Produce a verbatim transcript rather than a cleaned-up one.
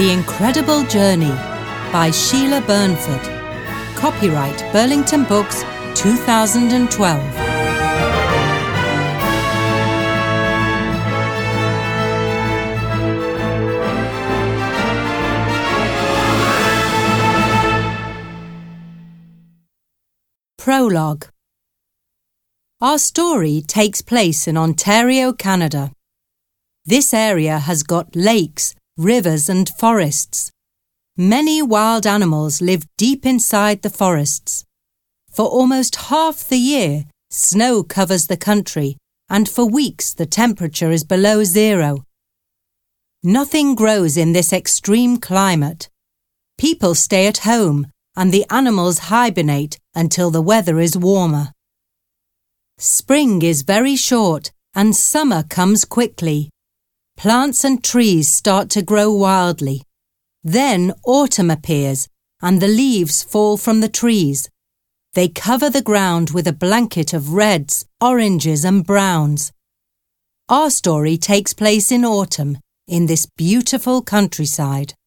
The Incredible Journey by Sheila Burnford. Copyright Burlington Books, two thousand twelve. Prologue. Our story takes place in Ontario, Canada. This area has got lakes, rivers and forests. Many wild animals live deep inside the forests. For almost half the year, snow covers the country, and for weeks the temperature is below zero. Nothing grows in this extreme climate. People stay at home, and the animals hibernate until the weather is warmer. Spring is very short, and summer comes quickly. Plants and trees start to grow wildly. Then autumn appears, and the leaves fall from the trees. They cover the ground with a blanket of reds, oranges and browns. Our story takes place in autumn, in this beautiful countryside.